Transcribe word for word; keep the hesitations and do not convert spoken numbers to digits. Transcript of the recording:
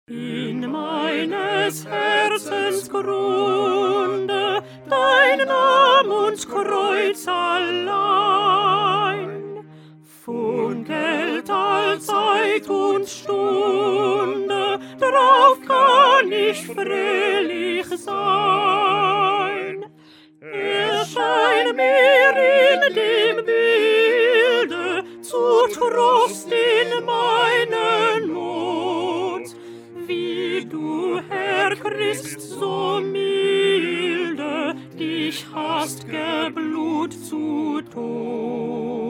In meines Herzens Grunde dein Name und Kreuz allein. Von Geld allzeit und Stunde, drauf kann ich fröhlich sein. Erschein mir in dem Bilde zu Trost in meiner Not, wie du, Herr Christ, so milde dich hast geblut zu Tod.